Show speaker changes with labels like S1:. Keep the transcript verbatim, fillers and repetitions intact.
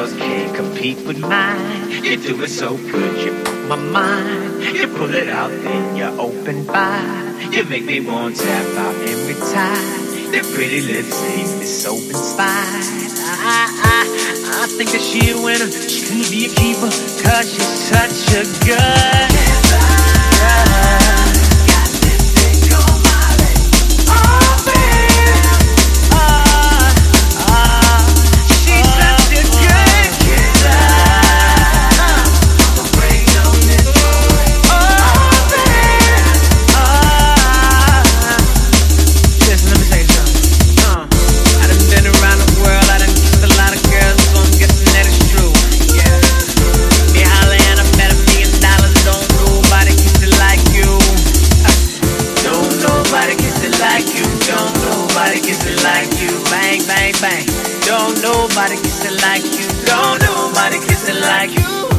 S1: girls can't compete with mine. You do it so good, you put my mind. You pull it out, then you open wide. You make me want to tap out and retire. That pretty lips leave me so inspired. I, I, I think that she a winner. She could be a keeper, cause she's such a good girl. Bang, bang. Don't nobody kiss it like you. Don't nobody kiss it like you.